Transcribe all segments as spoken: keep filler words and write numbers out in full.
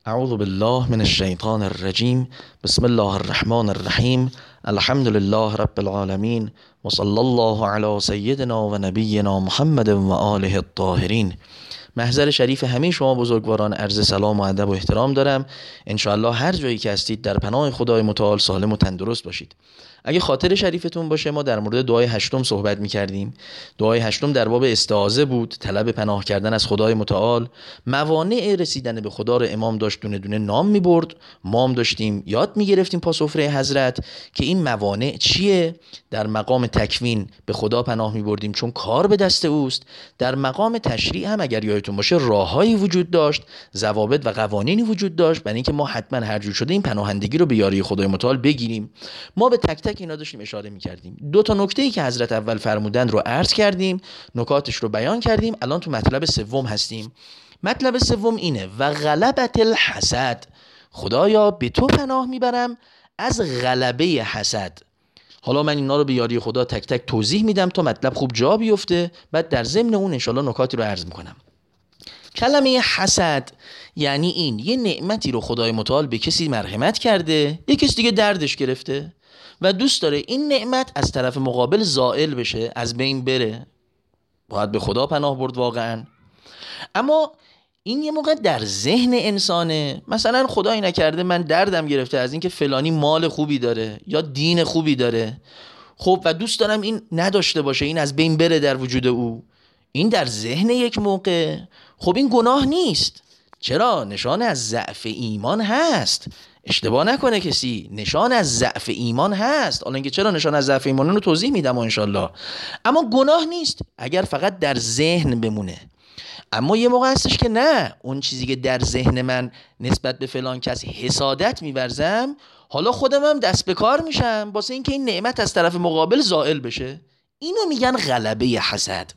اعوذ بالله من الشیطان الرجیم. بسم الله الرحمن الرحیم. الحمد لله رب العالمین و صلی الله علی سیدنا و نبینا محمد و آله الطاهرین. محضر شریف همه شما بزرگواران عرض سلام و ادب و احترام دارم. انشاءالله هر جایی که هستید در پناه خدای متعال سالم و تندرست باشید. اگه خاطر شریفتون باشه ما در مورد دعای هشتم صحبت می‌کردیم. دعای هشتم در باب استعاذه بود، طلب پناه کردن از خدای متعال. موانع رسیدن به خدا رو امام داشت دونه دونه نام می‌برد. ما هم داشتیم یاد می‌گرفتیم پا سفره حضرت که این موانع چیه. در مقام تکوین به خدا پناه می‌بردیم چون کار به دست اوست. در مقام تشریع هم اگر یادتون باشه راههایی وجود داشت، ضوابط و قوانینی وجود داشت برای اینکه ما حتما هر جور شده این پناهندگی رو به یاری خدای متعال بگیریم. ما به تک تک اینا داشتیم اشاره می‌کردیم. دو تا نکته‌ای که حضرت اول فرمودن رو عرض کردیم، نکاتش رو بیان کردیم. الان تو مطلب سوم هستیم. مطلب سوم اینه و غلبت الحسد. خدایا به تو پناه میبرم از غلبه حسد. حالا من اینا رو به یاری خدا تک تک توضیح میدم تا مطلب خوب جا بیفته، بعد در ضمن اون انشالله نکاتی رو عرض میکنم. کلمه حسد یعنی این یه نعمتی رو خدای متعال به کسی مرحمت کرده، یه کسی دیگه دردش گرفته و دوست داره این نعمت از طرف مقابل زائل بشه، از بین بره. باید به خدا پناه برد واقعا. اما این یه موقع در ذهن انسانه. مثلا خدایی نکرده من دردم گرفته از اینکه فلانی مال خوبی داره یا دین خوبی داره، خب و دوست دارم این نداشته باشه، این از بین بره در وجود او. این در ذهن یک موقع، خب این گناه نیست. چرا؟ نشان از ضعف ایمان هست. اشتباه نکنه کسی، نشان از ضعف ایمان هست. حالا اینکه چرا نشان از ضعف ایمان رو توضیح میدم انشالله. اما گناه نیست اگر فقط در ذهن بمونه. اما یه موقع هستش که نه، اون چیزی که در ذهن من نسبت به فلان کس حسادت میورزم، حالا خودم هم دست به کار میشم واسه اینکه این نعمت از طرف مقابل زائل بشه. اینو میگن غلبه حسد،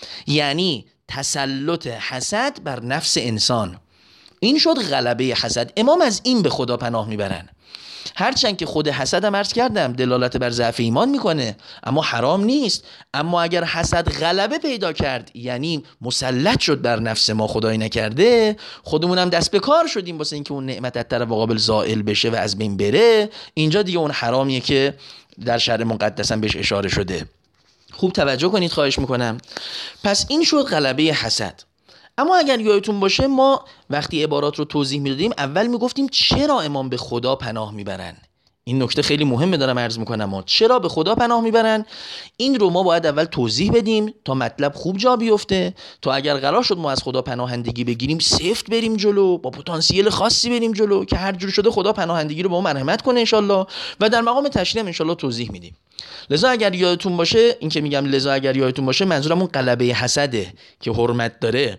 یعنی تسلط حسد بر نفس انسان. این شد غلبه حسد. امام از این به خدا پناه میبرن. هرچند که خود حسد هم عرض کردم دلالت بر ضعف ایمان میکنه، اما حرام نیست. اما اگر حسد غلبه پیدا کرد، یعنی مسلط شد بر نفس ما، خدایی نکرده خودمون هم دست به کار شدیم واسه اینکه اون نعمت از طرف مقابل زائل بشه و از بین بره، اینجا دیگه اون حرامیه که در شرع مقدس هم بهش اشاره شده. خوب توجه کنید خواهش میکنم. پس این شد غلبه حسد. اما اگر یادتون باشه ما وقتی عبارات رو توضیح میدادیم اول میگفتیم چرا امام به خدا پناه میبرن. این نکته خیلی مهمه دارم عرض میکنم. ما چرا به خدا پناه میبرن این رو ما باید اول توضیح بدیم تا مطلب خوب جا بیفته، تا اگر قرار شد ما از خدا پناهندگی بگیریم سفت بریم جلو، با پتانسیل خاصی بریم جلو که هر جور شده خدا پناهندگی رو با ما مرحمت کنه انشالله. و در مقام تشریع انشالله توضیح میدیم. لذا اگر یادتون باشه، این که میگم لذا اگر یادتون باشه منظورم اون غلبه حسده که حرمت داره.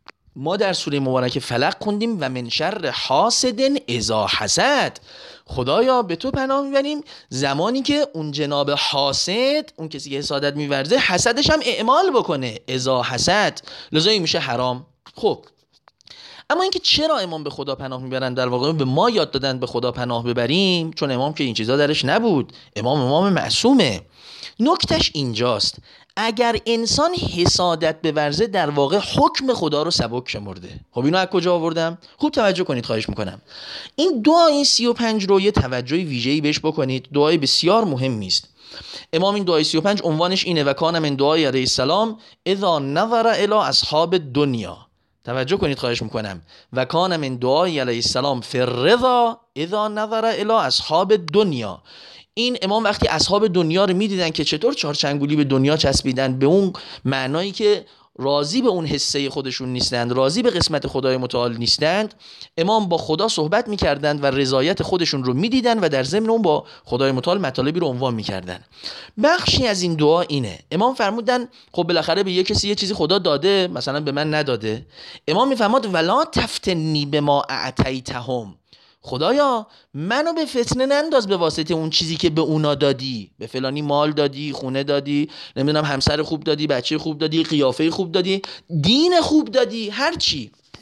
ما در سوره مبارکه فلق خوندیم و من شر حاسد اذا حسد. خدایا به تو پناه میبریم زمانی که اون جناب حاسد، اون کسی که حسادت میورزه، حسدش هم اعمال بکنه، اذا حسد. لذا این میشه حرام. خب اما اینکه چرا امام به خدا پناه میبرن، در واقع به ما یاد دادن به خدا پناه ببریم چون امام که این چیزا درش نبود. امام امام معصومه. نکتش اینجاست، اگر انسان حسادت بورزه در واقع حکم خدا رو سبک شمرده. خب اینو از کجا آوردم؟ خوب توجه کنید خواهش میکنم. این دعای سی و پنج رو یه توجه ویژه‌ای بهش بکنید. دعای بسیار مهمی است. امام این دعای سی و پنج عنوانش اینه و کان من دعای علیه السلام اذا نظر الی اصحاب دنیا. توجه کنید خواهش میکنم. و کان من دعای علیه السلام فی الرضا اذا نظر الی اصحاب دنیا. این امام وقتی اصحاب دنیا رو میدیدن که چطور چارچنگولی به دنیا چسبیدن، به اون معنایی که راضی به اون حصه خودشون نیستند، راضی به قسمت خدای متعال نیستند، امام با خدا صحبت میکردند و رضایت خودشون رو میدیدن و در ضمن اون با خدای متعال مطالبی رو عنوان میکردن. بخشی از این دعا اینه. امام فرمودن خب بالاخره به یه کسی یه چیزی خدا داده، مثلا به من نداده. امام میفرماد ولا تفتنی بما اعطیتهم. خدایا منو به فتنه ننداز به واسطه اون چیزی که به اونا دادی. به فلانی مال دادی، خونه دادی، نمیدونم همسر خوب دادی، بچه خوب دادی، قیافه خوب دادی، دین خوب دادی، هر چی.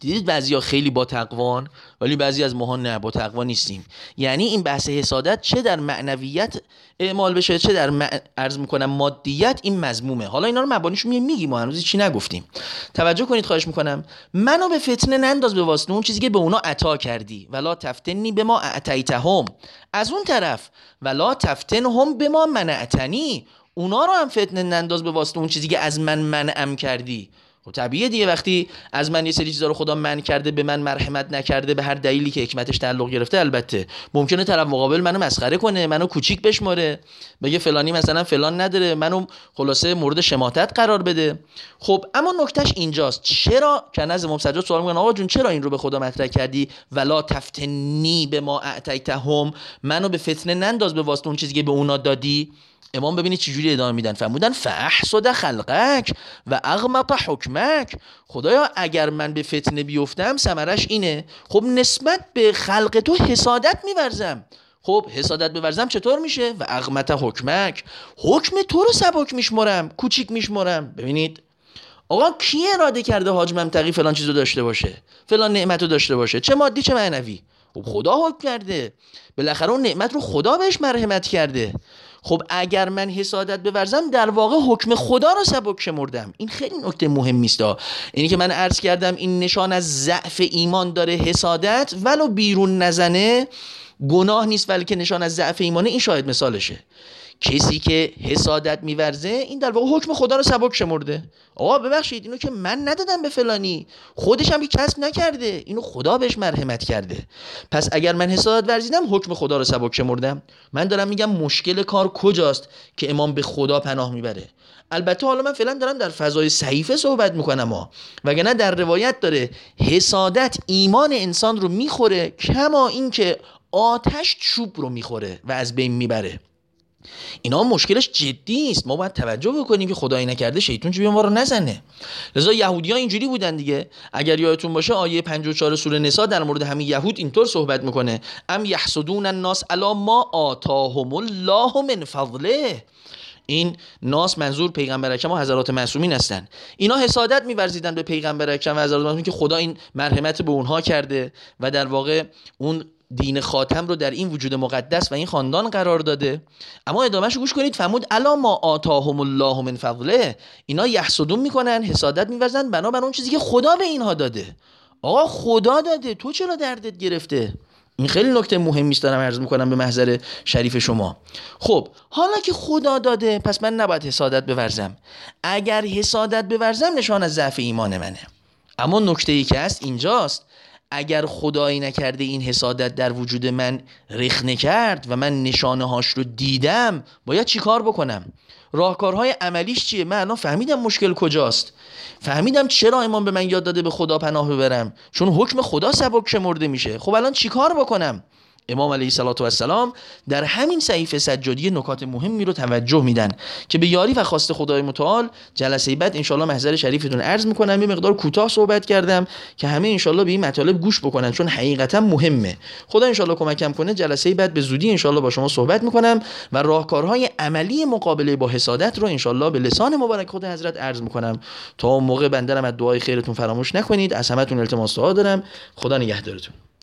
دیدید بعضیا خیلی با تقوان ولی بعضی از ماها نه، با تقوا نیستیم. یعنی این بحث حسادت چه در معنویت اعمال بشه چه در مع... عرض میکنم مادیت، این مذمومه. حالا اینا رو مبانیش میگیم، ما هنوز چی نگفتیم. توجه کنید خواهش میکنم. منو به فتنه ننداز به واسطه اون چیزی که به اونا عطا کردی، ولا تفتنی به ما اعطیتهم. از اون طرف ولا تفتنهم به ما منعتنی، اونا رو هم فتنه ننداز به واسطه اون چیزی که از من منعم کردی. خب طبیعیه دیگه، وقتی از من یه سری چیزا رو خدا منع کرده، به من مرحمت نکرده، به هر دلیلی که حکمتش تعلق گرفته، البته ممکنه طرف مقابل منو مسخره کنه، منو کوچیک بشماره، بگه فلانی مثلا فلان نداره، منو خلاصه مورد شماتت قرار بده. خب اما نکتهش اینجاست، چرا که از امام سجاد سوال میکنن آقا جون چرا این رو به خدا مطرح کردی؟ ولا تفتنی به ما اعطیتهم، منو به فتنه ننداز به واسطه اون چیزی که به اونا دادی. امام ببینید چجوری ادامه میدن، فرمودن فاحسد خلقک و اغمط حکمک. خدایا اگر من به فتنه بیفتم ثمرش اینه، خب نسبت به خلق تو حسادت میورزم. خب حسادت بورزم چطور میشه؟ و اغمط حکمک، حکم تو رو سبک میشمرم، کوچیک میشمرم. ببینید آقا کی اراده کرده حاج منطقی فلان چیزو داشته باشه، فلان نعمتو داشته باشه، چه مادی چه معنوی؟ خب خدا حکم کرده، بالاخره اون نعمت رو خدا بهش مرحمت کرده. خب اگر من حسادت بورزم در واقع حکم خدا رو سبک شمردم. این خیلی نکته مهمی است. اینی که من عرض کردم این نشان از ضعف ایمان داره، حسادت ولو بیرون نزنه گناه نیست، ولی که نشان از ضعف ایمانه، این شاید مثالشه. کسی که حسادت میورزه این در واقع حکم خدا رو سبک شمرده. آقا ببخشید اینو که من ندادم به فلانی، خودش هم که کسب نکرده، اینو خدا بهش مرحمت کرده. پس اگر من حسادت ورزیدم حکم خدا رو سبک شمردم. من دارم میگم مشکل کار کجاست که امام به خدا پناه میبره. البته حالا من فعلا دارم در فضای صحیفه صحبت میکنم ها، وگرنه در روایت داره حسادت ایمان انسان رو میخوره کما این که آتش چوب رو میخوره و از بین میبره. اینا مشکلش جدی است، ما باید توجه بکنیم که خدایی نکرده شیطان جیب ما رو نزنه. لذا یهودی‌ها اینجوری بودن دیگه. اگر یادتون باشه آیه پنجاه و چهار سوره نساء در مورد همین یهود اینطور صحبت میکنه، ام یحسدون الناس علی ما آتاهم الله من فضله. این ناس منظور پیغمبر اکرم و حضرات معصومین هستن. اینا حسادت می‌ورزیدن به پیغمبر اکرم و حضرات معصومین که خدا این مرحمت به اونها کرده و در واقع اون دین خاتم رو در این وجود مقدس و این خاندان قرار داده. اما ادامهش گوش کنید، فرمود الا ما آتاهم الله من فضله. اینا یحسدون میکنن، حسادت می‌ورزن بنابر اون چیزی که خدا به اینها داده. آقا خدا داده، تو چرا دردت گرفته؟ این خیلی نکته مهمی است، دارم عرض میکنم به محضر شریف شما. خب حالا که خدا داده پس من نباید حسادت بورزم. اگر حسادت بورزم نشان از ضعف ایمان منه. اما نکته ای که هست اینجاست، اگر خدایی نکرده این حسادت در وجود من رخ نکرد و من نشانه هاش رو دیدم، باید چی کار بکنم؟ راهکارهای عملیش چیه؟ من الان فهمیدم مشکل کجاست، فهمیدم چرا امام به من یاد داده به خدا پناه ببرم، چون حکم خدا سبک شمرده میشه. خب الان چی کار بکنم؟ امام علیه السلام در همین صحیفه سجادی نکات مهمی رو توجه میدن که به یاری و خواست خدای متعال جلسه بعد انشالله محضر شریفتون عرض میکنم. یه مقدار کوتاه صحبت کردم که همه انشالله به این مطالب گوش بکنن چون حقیقتا مهمه. خدا انشالله کمکم کنه جلسه بعد به زودی انشالله با شما صحبت میکنم و راهکارهای عملی مقابله با حسادت رو انشالله به لسان مبارک خود حضرت عرض میکنم. تا اون موقع بنده رو از دعای خیرتون فراموش نکنید. از همتون التماس دعا دارم. خدا نگهدارتون.